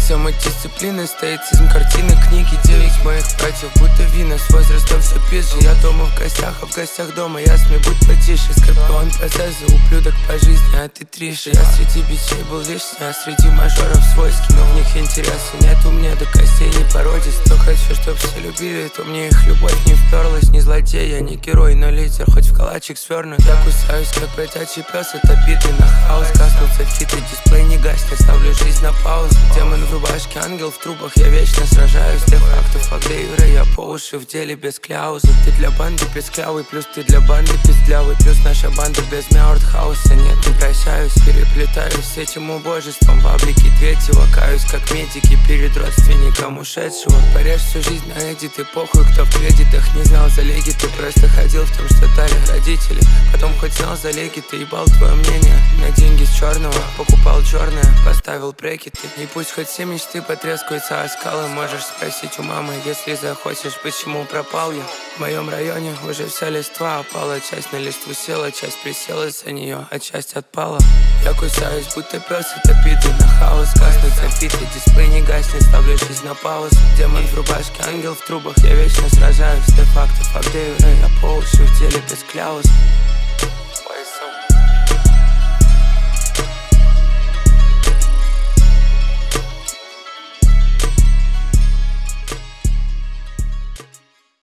Вся мать дисциплины, стоицизм, картины, книги. 9 моих братьев, будто вина, с возрастом все пизже. Я дома в гостях, а в гостях дома ясми, будь потише. Скорпион процесса, ублюдок по жизни, а ты Триша. Я среди бичей был лишний, а среди мажоров свойский. Но в них интереса нету мне до костей, не породист. То хочу, чтоб все любили, то мне их любовь не вперлась. Не злодей, я не герой, но лидер, хоть в калачик свернут. Я кусаюсь, как бродячий пес, отопитый на хаос. Гаснут софиты, дисплей не гаснет, ставлю жизнь на паузу. Демон в рубашке, ангел в трубах, я вечно сражаюсь. Де-факто факт-де-юре, я по уши в деле без кляузы. Ты для банды песклявый, плюс ты для банды пиздлявый. Плюс наша банда без мяуртхауса, нет, не прощаюсь. Переплетаюсь с этим убожеством, в облике третьего. Каюсь, как медики перед родственником ушедшего. Порежь всю жизнь на эдиты, похуй, кто в кредитах. Не знал за леги, ты просто ходил в том, что дали родители. Потом хоть знал за леги, ты ебал твое мнение. На деньги с черного покупал черное, поставил брекеты. И пусть хоть все мечты потрескаются о скалы. Можешь спросить у мамы, если захочешь, почему пропал я. В моем районе уже вся листва опала. Часть на листву села, часть присела за нее, а часть отпала. Я кусаюсь, будто пес, отопитый на хаос. Гаснут софиты, дисплей не гаснет, ставлю жизнь на паузу. Демон в рубашке, ангел в трубах, я вечно сражаюсь. Де-факто факт-де-юре, я по уши в деле без кляуз.